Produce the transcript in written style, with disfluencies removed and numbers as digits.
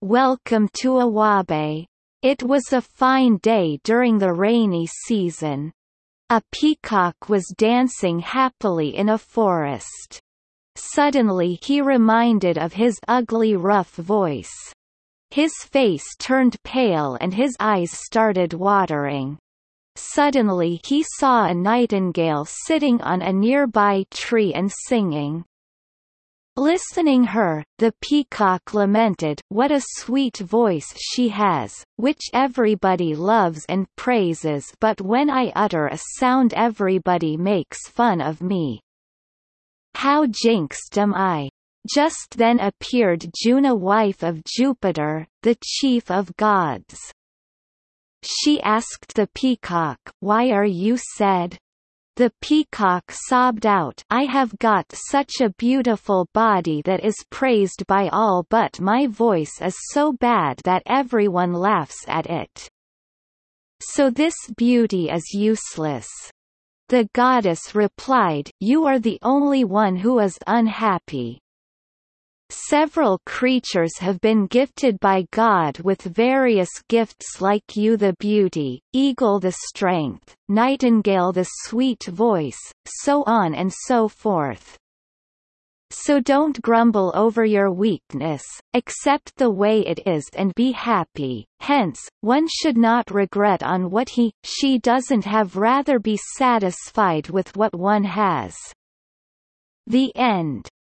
Welcome to Awabe. It was a fine day during the rainy season. A peacock was dancing happily in a forest. Suddenly he reminded of his ugly rough voice. His face turned pale and his eyes started watering. Suddenly he saw a nightingale sitting on a nearby tree and singing. Listening her, the peacock lamented, "What a sweet voice she has, which everybody loves and praises, but when I utter a sound everybody makes fun of me. How jinxed am I!" Just then appeared Juno, wife of Jupiter, the chief of gods. She asked the peacock, "Why are you sad?" The peacock sobbed out, "I have got such a beautiful body that is praised by all, but my voice is so bad that everyone laughs at it. So this beauty is useless." The goddess replied, "You are the only one who is unhappy. Several creatures have been gifted by God with various gifts like you the beauty, eagle the strength, nightingale the sweet voice, so on and so forth. So don't grumble over your weakness, accept the way it is and be happy. Hence, one should not regret on what she doesn't have, rather be satisfied with what one has." The end.